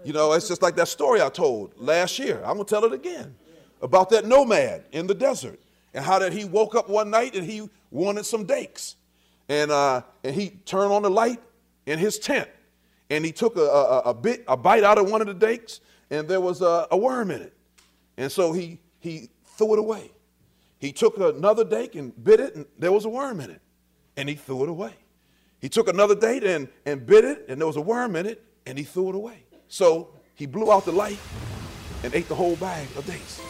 You know, it's just like that story I told last year. I'm going to tell it again about that nomad in the desert and how that he woke up one night and he wanted some dates. And he turned on the light in his tent and he took a bite out of one of the dates and there was a worm in it. And so he threw it away. He took another date and bit it and there was a worm in it and he threw it away. He took another date and bit it and there was a worm in it and he threw it away. So he blew out the light and ate the whole bag of dates.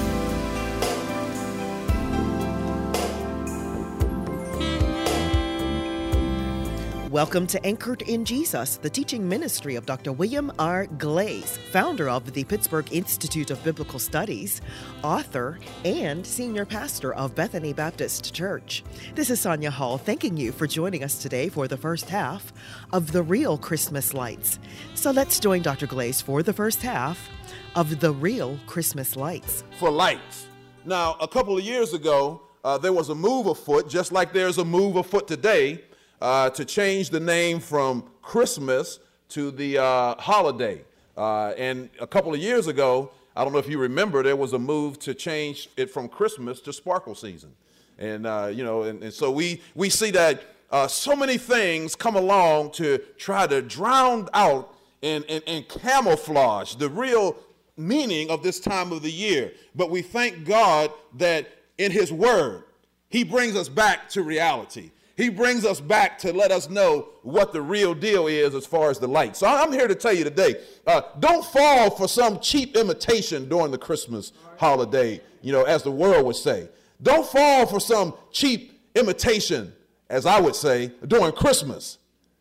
Welcome to Anchored in Jesus, the teaching ministry of Dr. William R. Glaze, founder of the Pittsburgh Institute of Biblical Studies, author, and senior pastor of Bethany Baptist Church. This is Sonia Hall thanking you for joining us today for the first half of The Real Christmas Lights. So let's join Dr. Glaze for the first half of The Real Christmas Lights. For lights. Now, a couple of years ago, there was a move afoot, just like there's a move afoot today, to change the name from Christmas to the holiday. And a couple of years ago, I don't know if you remember, there was a move to change it from Christmas to Sparkle Season. And, and so we see that so many things come along to try to drown out and camouflage the real meaning of this time of the year. But we thank God that in His Word, He brings us back to reality. He brings us back to let us know what the real deal is as far as the light. So I'm here to tell you today, don't fall for some cheap imitation during the Christmas holiday, as the world would say. Don't fall for some cheap imitation, as I would say, during Christmas.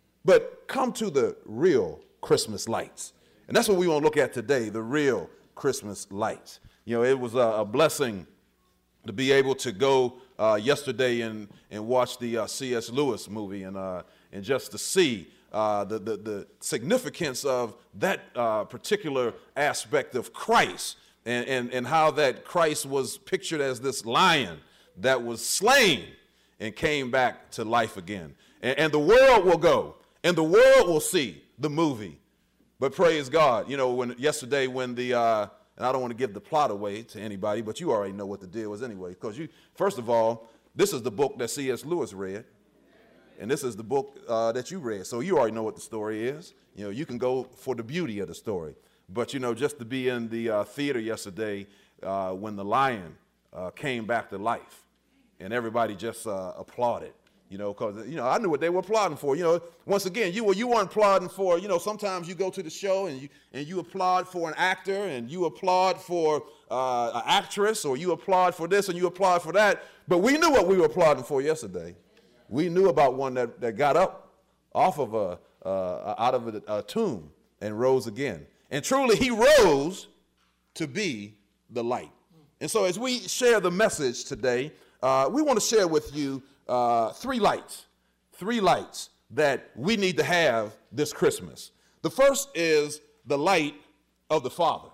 But come to the real Christmas lights. And that's what we want to look at today, the real Christmas lights. It was a blessing to be able to go yesterday and watch the C.S. Lewis movie and just to see the significance of that particular aspect of Christ and how that Christ was pictured as this lion that was slain and came back to life again. And the world will go and the world will see the movie. But praise God, yesterday when the and I don't want to give the plot away to anybody, but you already know what the deal is anyway. Because first of all, this is the book that C.S. Lewis read. And this is the book that you read. So you already know what the story is. You can go for the beauty of the story. But, just to be in the theater yesterday when the lion came back to life and everybody just applauded. Because, I knew what they were applauding for. Once again, you weren't applauding for, sometimes you go to the show and you applaud for an actor and you applaud for an actress or you applaud for this and you applaud for that. But we knew what we were applauding for yesterday. We knew about one that got up off of out of a tomb and rose again. And truly, he rose to be the light. And so as we share the message today, we want to share with you three lights that we need to have this Christmas. The first is the light of the Father,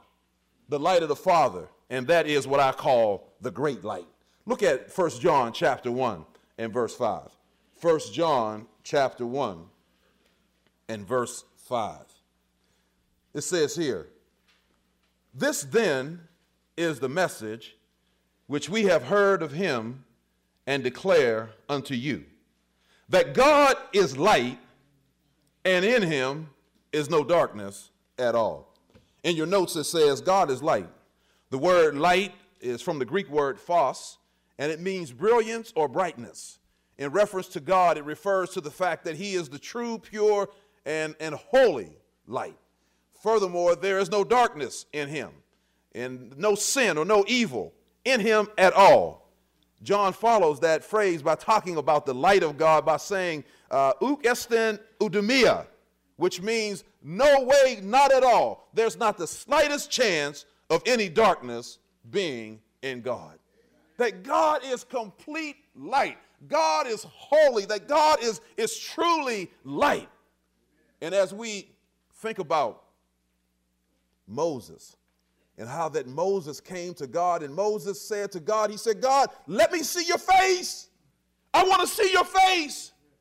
and that is what I call the great light. Look at 1 John chapter 1 and verse 5. 1 John chapter 1 and verse 5. It says here, "This then is the message which we have heard of him and declare unto you, that God is light, and in him is no darkness at all." In your notes it says God is light. The word light is from the Greek word phos, and it means brilliance or brightness. In reference to God, it refers to the fact that he is the true, pure, and holy light. Furthermore, there is no darkness in him, and no sin or no evil in him at all. John follows that phrase by talking about the light of God by saying, uk esten oudemia, which means no way, not at all. There's not the slightest chance of any darkness being in God. That God is complete light. God is holy. That God is truly light. And as we think about Moses, and how that Moses came to God, and Moses said to God, he said, "God, let me see your face. I want to see your face."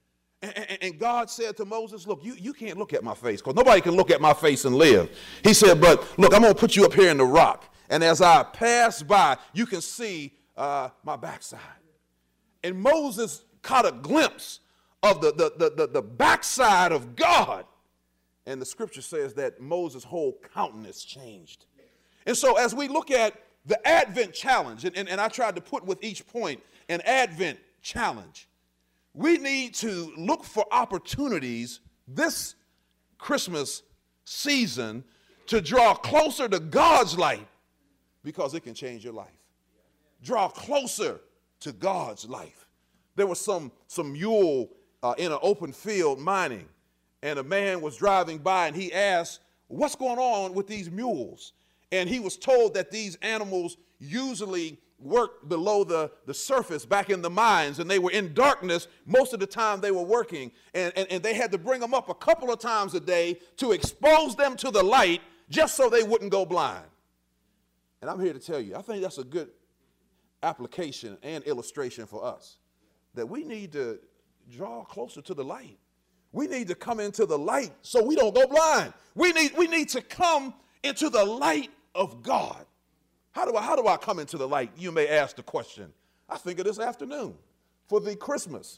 And God said to Moses, look, you can't look at my face because nobody can look at my face and live. He said, but look, I'm going to put you up here in the rock. And as I pass by, you can see my backside. And Moses caught a glimpse of the backside of God. And the scripture says that Moses' whole countenance changed. And so as we look at the Advent challenge, and I tried to put with each point an Advent challenge, we need to look for opportunities this Christmas season to draw closer to God's light because it can change your life. Draw closer to God's life. There was some mule in an open field mining, and a man was driving by and he asked, what's going on with these mules? And he was told that these animals usually worked below the surface back in the mines, and they were in darkness most of the time they were working, and they had to bring them up a couple of times a day to expose them to the light just so they wouldn't go blind. And I'm here to tell you, I think that's a good application and illustration for us, that we need to draw closer to the light. We need to come into the light so we don't go blind. We need to come into the light of God. How do I come into the light? You may ask the question. I think of this afternoon for the Christmas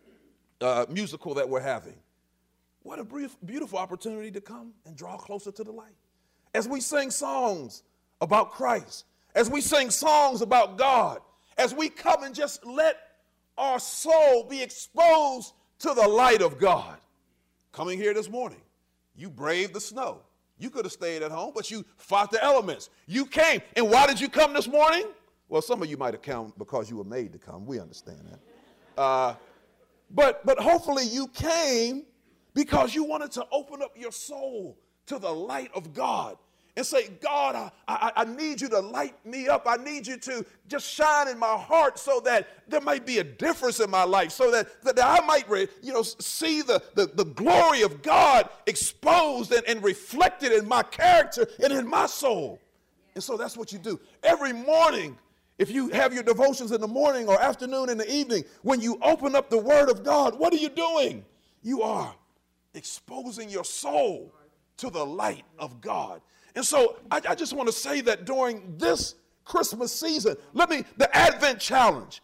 musical that we're having. What a beautiful opportunity to come and draw closer to the light. As we sing songs about Christ, as we sing songs about God, as we come and just let our soul be exposed to the light of God. Coming here this morning, you braved the snow. You could have stayed at home, but you fought the elements. You came. And why did you come this morning? Well, some of you might have come because you were made to come. We understand that. But hopefully you came because you wanted to open up your soul to the light of God and say, God, I need you to light me up. I need you to just shine in my heart so that there might be a difference in my life, so that I might see the glory of God exposed and reflected in my character and in my soul. And so that's what you do. Every morning, if you have your devotions in the morning or afternoon in the evening, when you open up the Word of God, what are you doing? You are exposing your soul to the light of God. And so I just want to say that during this Christmas season, the Advent challenge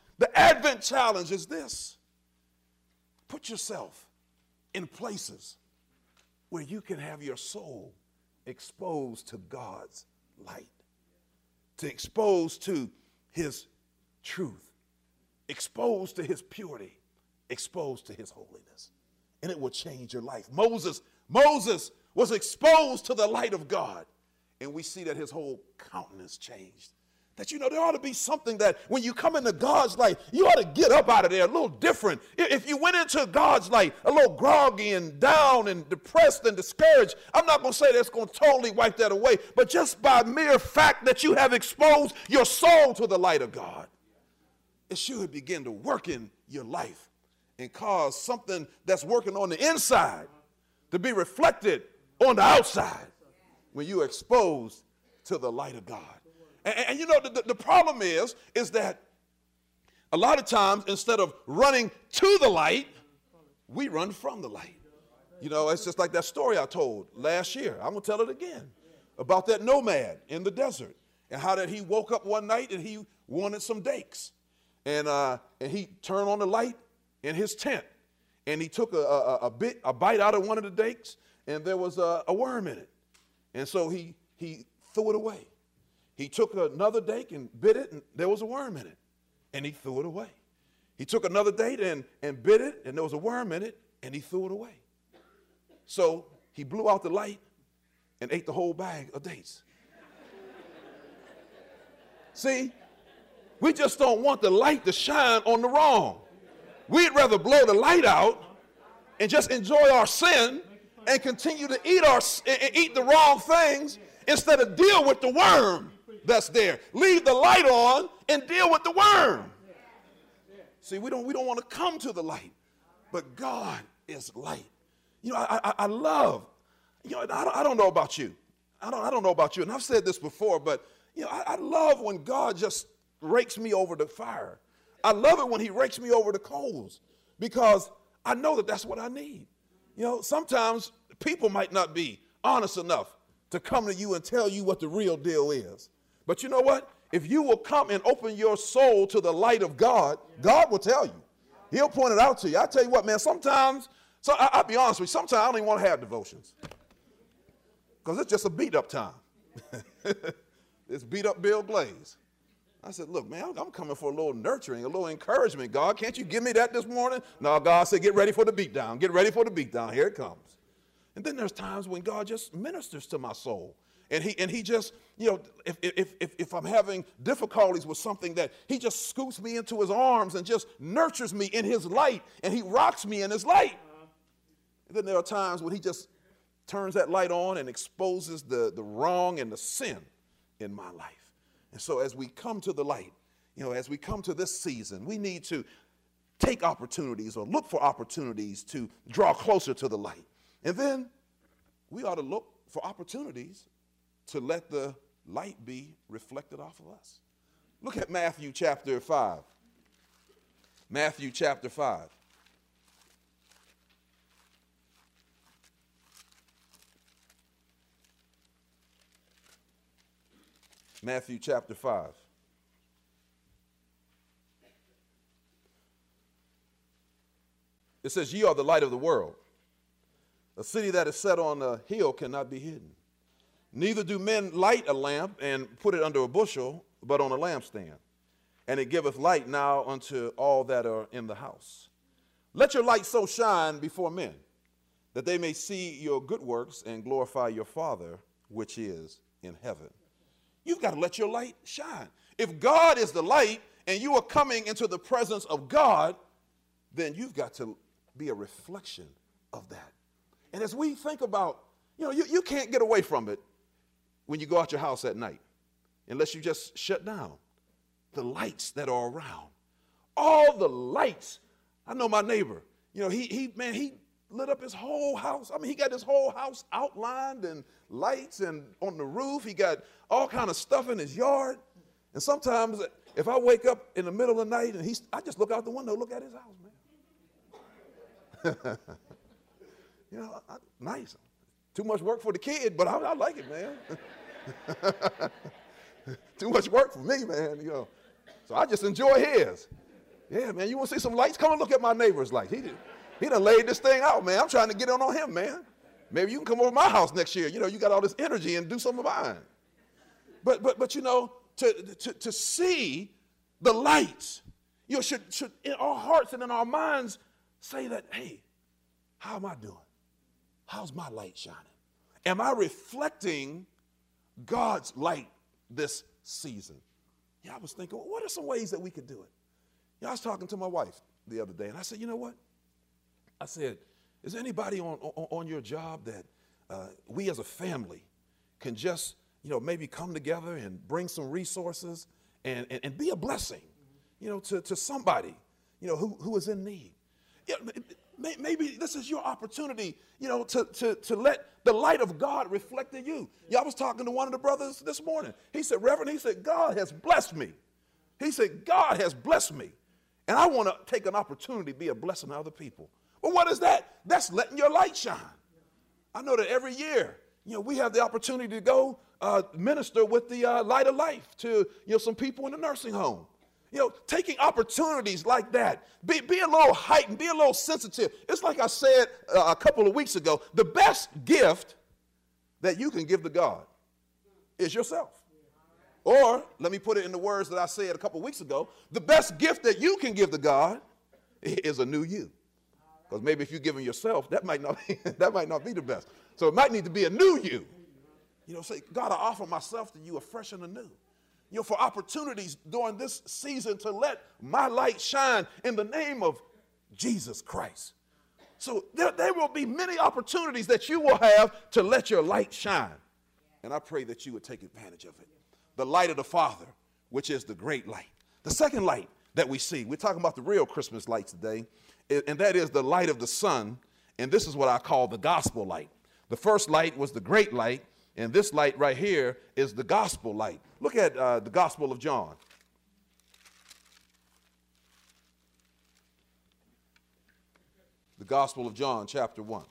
is this. Put yourself in places where you can have your soul exposed to God's light, to expose to His truth, exposed to His purity, exposed to His holiness. And it will change your life. Moses was exposed to the light of God. And we see that his whole countenance changed. That, there ought to be something that when you come into God's light, you ought to get up out of there a little different. If you went into God's light a little groggy and down and depressed and discouraged, I'm not going to say that's going to totally wipe that away, but just by mere fact that you have exposed your soul to the light of God, it should begin to work in your life and cause something that's working on the inside to be reflected on the outside when you're exposed to the light of God. And the problem is that a lot of times instead of running to the light, we run from the light. It's just like that story I told last year. I'm going to tell it again about that nomad in the desert and how that he woke up one night and he wanted some dates. And he turned on the light in his tent and he took a bite out of one of the dates and there was a worm in it. And so he threw it away. He took another date and bit it, and there was a worm in it, and he threw it away. He took another date and bit it, and there was a worm in it, and he threw it away. So he blew out the light and ate the whole bag of dates. See, we just don't want the light to shine on the wrong. We'd rather blow the light out and just enjoy our sin and continue to eat the wrong things instead of deal with the worm that's there. Leave the light on and deal with the worm. See, we don't want to come to the light, but God is light. I love, I don't know about you. I don't know about you, and I've said this before, but I love when God just rakes me over the fire. I love it when He rakes me over the coals because I know that that's what I need. You know, sometimes people might not be honest enough to come to you and tell you what the real deal is. But you know what? If you will come and open your soul to the light of God, God will tell you. He'll point it out to you. I tell you what, man, sometimes, I'll be honest with you, sometimes I don't even want to have devotions. Because it's just a beat up time. It's beat up Bill Glaze. I said, look, man, I'm coming for a little nurturing, a little encouragement. God, can't you give me that this morning? No, God said, get ready for the beat down. Get ready for the beat down. Here it comes. And then there's times when God just ministers to my soul. And he just, you know, if I'm having difficulties with something, that he just scoops me into his arms and just nurtures me in his light, and he rocks me in his light. And then there are times when he just turns that light on and exposes the wrong and the sin in my life. And so as we come to the light, you know, as we come to this season, we need to take opportunities or look for opportunities to draw closer to the light. And then we ought to look for opportunities to let the light be reflected off of us. Look at Matthew chapter 5. Matthew chapter 5. Matthew chapter 5. It says, ye are the light of the world. A city that is set on a hill cannot be hidden. Neither do men light a lamp and put it under a bushel, but on a lampstand. And it giveth light now unto all that are in the house. Let your light so shine before men, that they may see your good works and glorify your Father which is in heaven. You've got to let your light shine. If God is the light and you are coming into the presence of God, then you've got to be a reflection of that. And as we think about, you know, you can't get away from it when you go out your house at night, unless you just shut down the lights that are around. All the lights. I know my neighbor, you know, he lit up his whole house. I mean, he got his whole house outlined and lights, and on the roof, he got all kind of stuff in his yard. And sometimes if I wake up in the middle of the night and I just look out the window, look at his house, man. You know, nice. Too much work for the kid, but I like it, man. Too much work for me, man, you know. So I just enjoy his. Yeah, man, you want to see some lights? Come and look at my neighbor's lights. He done laid this thing out, man. I'm trying to get on him, man. Maybe you can come over to my house next year. You know, you got all this energy and do some of mine. But you know, to see the lights, you know, should in our hearts and in our minds say that, hey, how am I doing? How's my light shining? Am I reflecting God's light this season? Yeah, I was thinking, well, what are some ways that we could do it? Yeah, I was talking to my wife the other day, and I said, you know what? I said, is there anybody on your job that we as a family can just, you know, maybe come together and bring some resources and be a blessing, you know, to somebody, you know, who is in need? Yeah, maybe this is your opportunity, you know, to let the light of God reflect in you. Yeah, I was talking to one of the brothers this morning. He said, Reverend, he said, God has blessed me. He said, God has blessed me. And I want to take an opportunity to be a blessing to other people. Well, what is that? That's letting your light shine. I know that every year, you know, we have the opportunity to go minister with the Light of Life to, you know, some people in the nursing home. You know, taking opportunities like that, be a little heightened, be a little sensitive. It's like I said a couple of weeks ago, the best gift that you can give to God is yourself. Or, let me put it in the words that I said a couple of weeks ago, the best gift that you can give to God is a new you. Because maybe if you give him yourself, that might not be the best. So it might need to be a new you. You know, say, God, I offer myself to you afresh and anew. You know, for opportunities during this season to let my light shine in the name of Jesus Christ. So there will be many opportunities that you will have to let your light shine. And I pray that you would take advantage of it. The light of the Father, which is the great light. The second light that we see, we're talking about the real Christmas light today, and that is the light of the Son, and this is what I call the gospel light. The first light was the great light, and this light right here is the gospel light. Look at the Gospel of John. the Gospel of John, chapter 1.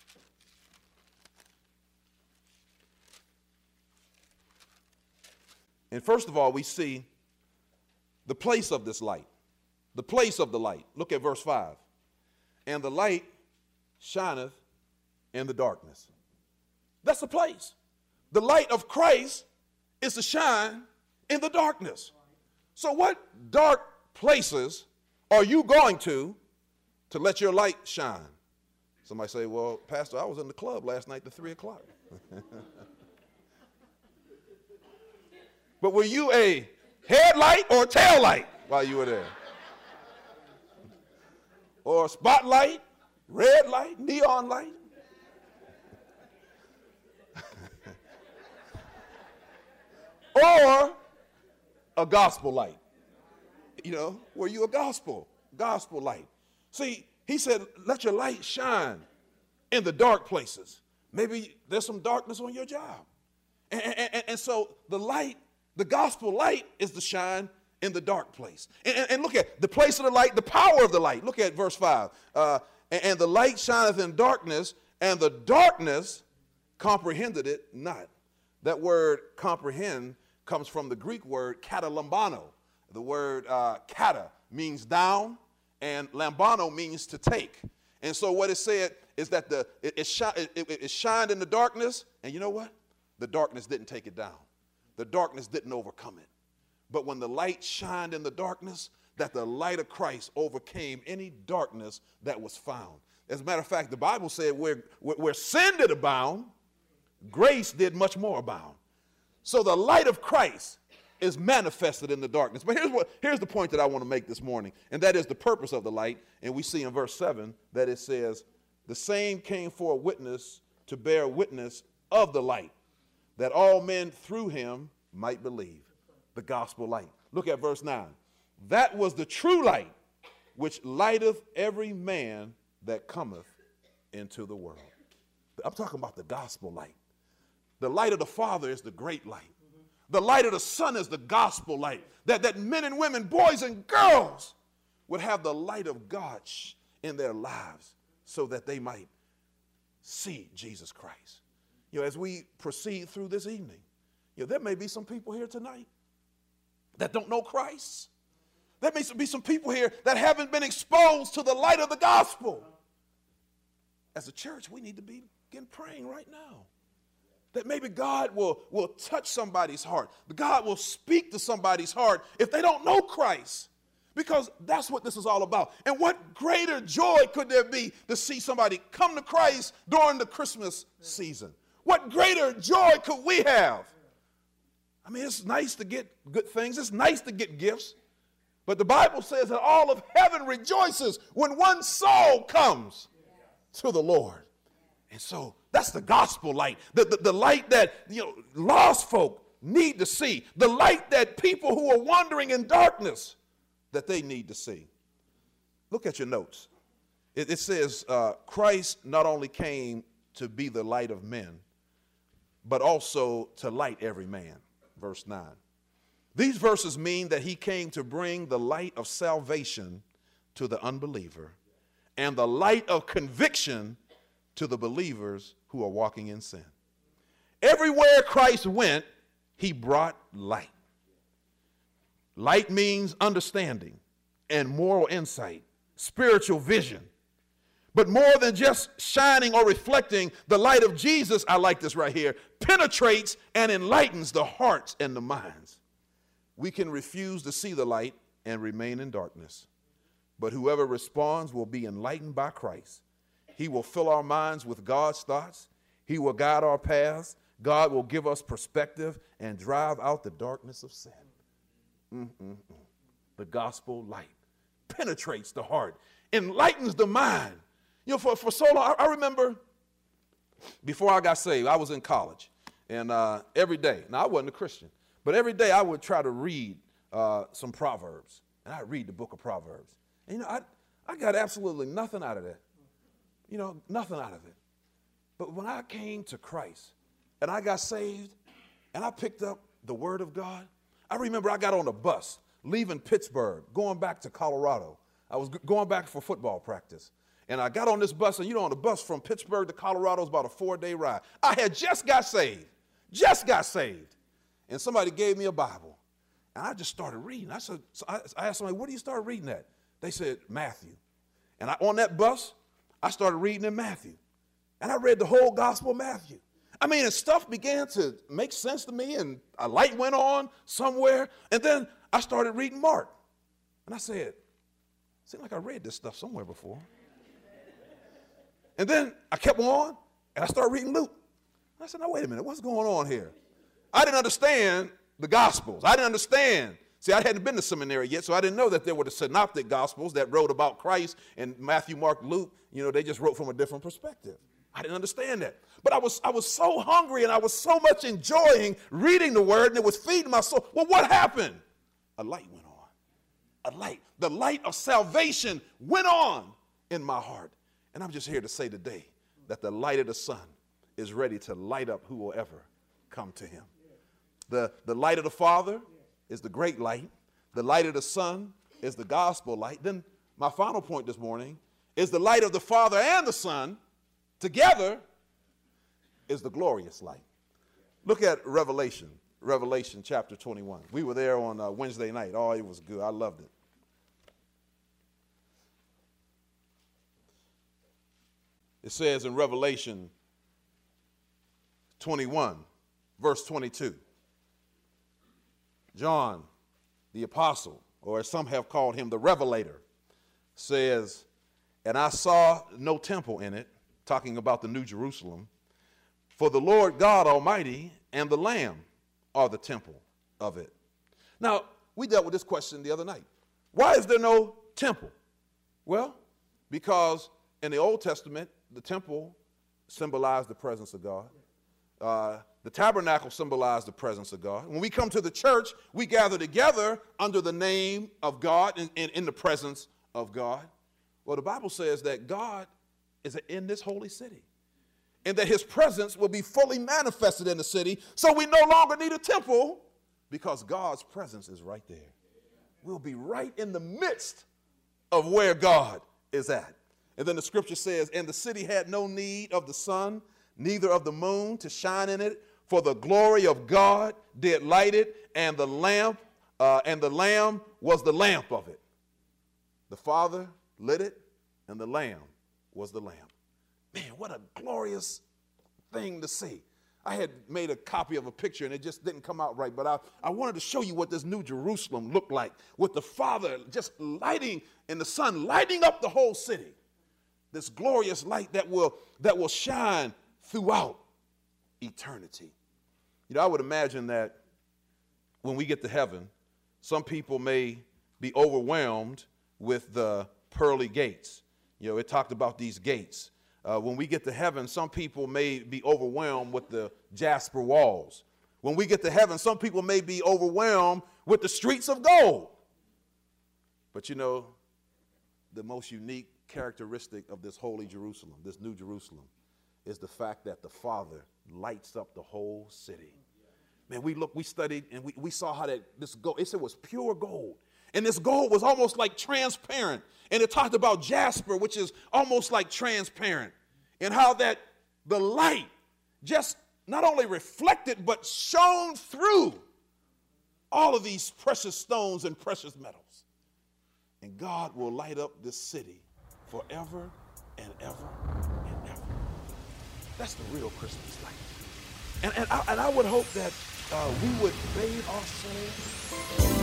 And first of all, we see the place of this light, the place of the light. Look at verse 5. And the light shineth in the darkness. That's the place. The light of Christ is to shine in the darkness. So what dark places are you going to let your light shine? Somebody say, well, Pastor, I was in the club last night to 3 o'clock. But were you a headlight or tail light while you were there? Or a spotlight, red light, neon light? Or a gospel light? You know, were you a gospel light? See, he said, let your light shine in the dark places. Maybe there's some darkness on your job. And so the light, the gospel light, is to shine in the dark place. And look at the place of the light, the power of the light. Look at verse 5. And the light shineth in darkness, and the darkness comprehended it not. That word comprehend comes from the Greek word katalambano. The word kata means down, and lambano means to take. And so what it said is that it shined in the darkness, and you know what? The darkness didn't take it down. The darkness didn't overcome it. But when the light shined in the darkness, that the light of Christ overcame any darkness that was found. As a matter of fact, the Bible said where sin did abound, grace did much more abound. So the light of Christ is manifested in the darkness. But here's the point that I want to make this morning, and that is the purpose of the light. And we see in verse 7 that it says, the same came for a witness to bear witness of the light, that all men through him might believe. The gospel light. Look at verse 9. That was the true light, which lighteth every man that cometh into the world. I'm talking about the gospel light. The light of the Father is the great light. The light of the Son is the gospel light. That men and women, boys and girls would have the light of God in their lives so that they might see Jesus Christ. You know, as we proceed through this evening, you know, there may be some people here tonight that don't know Christ. There may be some people here that haven't been exposed to the light of the gospel. As a church, we need to begin praying right now that maybe God will touch somebody's heart. God will speak to somebody's heart if they don't know Christ, because that's what this is all about. And what greater joy could there be to see somebody come to Christ during the Christmas season? What greater joy could we have? I mean, it's nice to get good things. It's nice to get gifts. But the Bible says that all of heaven rejoices when one soul comes to the Lord. And so that's the gospel light, the light that, you know, lost folk need to see, the light that people who are wandering in darkness, that they need to see. Look at your notes. It says Christ not only came to be the light of men, but also to light every man. Verse 9. These verses mean that he came to bring the light of salvation to the unbeliever and the light of conviction to the believers who are walking in sin. Everywhere Christ went, he brought light. Light means understanding and moral insight, spiritual vision. But more than just shining or reflecting, the light of Jesus, I like this right here, penetrates and enlightens the hearts and the minds. We can refuse to see the light and remain in darkness. But whoever responds will be enlightened by Christ. He will fill our minds with God's thoughts. He will guide our paths. God will give us perspective and drive out the darkness of sin. The gospel light penetrates the heart, enlightens the mind. You know, for so long, I remember before I got saved, I was in college, and every day, now I wasn't a Christian, but every day I would try to read some Proverbs, and I'd read the book of Proverbs. And, you know, I got absolutely nothing out of that. You know, nothing out of it. But when I came to Christ, and I got saved, and I picked up the Word of God, I remember I got on a bus leaving Pittsburgh, going back to Colorado. I was going back for football practice. And I got on this bus, and on the bus from Pittsburgh to Colorado is about a 4-day ride. I had just got saved. And somebody gave me a Bible. And I just started reading. I asked somebody, what do you start reading at? They said, Matthew. And on that bus, I started reading in Matthew. And I read the whole Gospel of Matthew. I mean, and stuff began to make sense to me, and a light went on somewhere. And then I started reading Mark. And I said, seems like I read this stuff somewhere before. And then I kept on, and I started reading Luke. I said, now, wait a minute, what's going on here? I didn't understand the Gospels. I didn't understand. See, I hadn't been to seminary yet, so I didn't know that there were the synoptic Gospels that wrote about Christ, and Matthew, Mark, Luke, they just wrote from a different perspective. I didn't understand that. But I was so hungry, and I was so much enjoying reading the Word, and it was feeding my soul. Well, what happened? A light went on. A light. The light of salvation went on in my heart. And I'm just here to say today that the light of the sun is ready to light up who will ever come to him. The light of the Father is the great light. The light of the Son is the gospel light. Then my final point this morning is the light of the Father and the Son together is the glorious light. Look at Revelation chapter 21. We were there on Wednesday night. Oh, it was good. I loved it. It says in Revelation 21, verse 22, John, the apostle, or as some have called him, the revelator, says, and I saw no temple in it, talking about the New Jerusalem, for the Lord God Almighty and the Lamb are the temple of it. Now, we dealt with this question the other night. Why is there no temple? Well, because in the Old Testament, the temple symbolized the presence of God. The tabernacle symbolized the presence of God. When we come to the church, we gather together under the name of God and in the presence of God. Well, the Bible says that God is in this holy city and that his presence will be fully manifested in the city. So we no longer need a temple because God's presence is right there. We'll be right in the midst of where God is at. And then the scripture says, and the city had no need of the sun, neither of the moon to shine in it, for the glory of God did light it, and the lamp, and the Lamb was the lamp of it. The Father lit it, and the Lamb was the lamp. Man, what a glorious thing to see. I had made a copy of a picture, and it just didn't come out right, but I wanted to show you what this New Jerusalem looked like, with the Father just lighting, and the Son lighting up the whole city. This glorious light that will shine throughout eternity. I would imagine that when we get to heaven, some people may be overwhelmed with the pearly gates. It talked about these gates. When we get to heaven, some people may be overwhelmed with the jasper walls. When we get to heaven, some people may be overwhelmed with the streets of gold. But the most unique characteristic of this holy Jerusalem, this New Jerusalem, is the fact that the Father lights up the whole city. Man, we studied, and we saw how this gold, it was pure gold. And this gold was almost like transparent. And it talked about jasper, which is almost like transparent. And how that the light just not only reflected, but shone through all of these precious stones and precious metals. And God will light up this city forever and ever and ever. That's the real Christmas light. And I would hope that we would bathe our souls.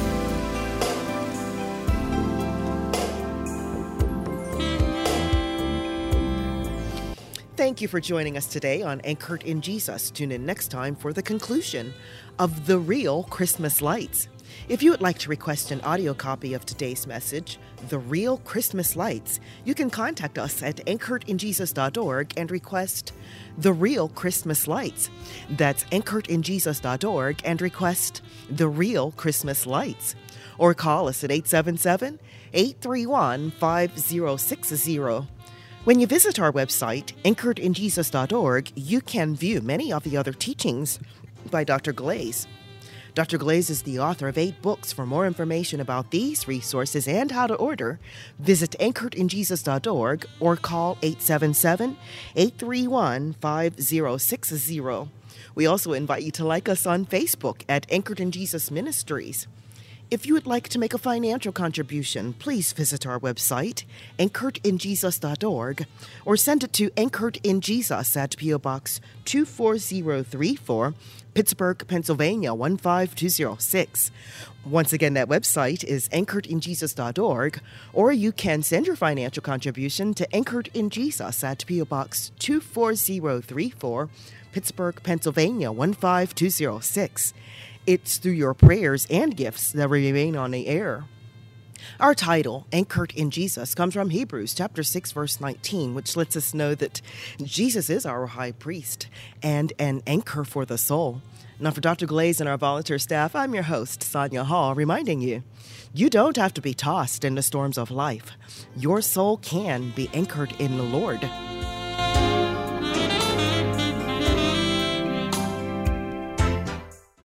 Thank you for joining us today on Anchored in Jesus. Tune in next time for the conclusion of The Real Christmas Lights. If you would like to request an audio copy of today's message, The Real Christmas Lights, you can contact us at anchoredinjesus.org and request The Real Christmas Lights. That's anchoredinjesus.org and request The Real Christmas Lights. Or call us at 877-831-5060. When you visit our website, anchoredinjesus.org, you can view many of the other teachings by Dr. Glaze. Dr. Glaze is the author of 8 books. For more information about these resources and how to order, visit anchoredinjesus.org or call 877-831-5060. We also invite you to like us on Facebook at Anchored in Jesus Ministries. If you would like to make a financial contribution, please visit our website, anchoredinjesus.org, or send it to Anchored in Jesus at P.O. Box 24034, Pittsburgh, Pennsylvania 15206. Once again, that website is anchoredinjesus.org, or you can send your financial contribution to Anchored in Jesus at P.O. Box 24034, Pittsburgh, Pennsylvania 15206. It's through your prayers and gifts that we remain on the air. Our title, Anchored in Jesus, comes from Hebrews chapter 6, verse 19, which lets us know that Jesus is our high priest and an anchor for the soul. Now, for Dr. Glaze and our volunteer staff, I'm your host, Sonia Hall, reminding you, you don't have to be tossed in the storms of life. Your soul can be anchored in the Lord.